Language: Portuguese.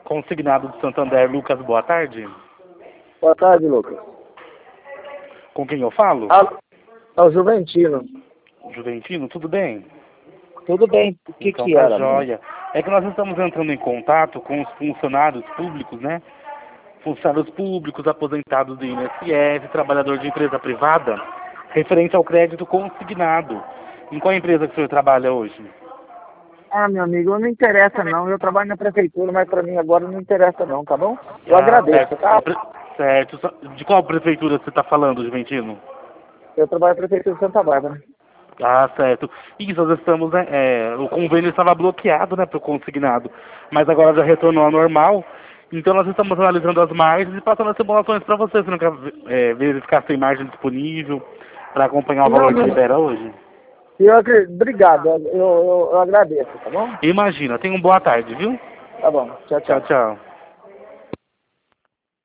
Consignado do Santander, Lucas, boa tarde. Boa tarde, Lucas. Com quem eu falo? É o Juventino. Juventino, tudo bem? Tudo bem. O que Então que tá era? joia. É que nós estamos entrando em contato com os funcionários públicos, né? Funcionários públicos, aposentados do INSS, trabalhador de empresa privada, referente ao crédito consignado. Em qual empresa que o senhor trabalha hoje? Ah, meu amigo, não interessa não. Eu trabalho na prefeitura, mas pra mim agora não interessa não, tá bom? Eu agradeço, Certo. tá? Certo. De qual prefeitura você está falando, Juventino? Eu trabalho na prefeitura de Santa Bárbara. Ah, certo. Isso, nós estamos, né, o convênio estava bloqueado, né, para o consignado, mas agora já retornou ao normal, então nós estamos analisando as margens e passando as simulações para você, se não quer verificar se tem margem disponível para acompanhar o valor que libera hoje. Obrigado, eu agradeço, tá bom? Imagina, tenha uma boa tarde, viu? Tá bom, tchau, Tchau, tchau. tchau.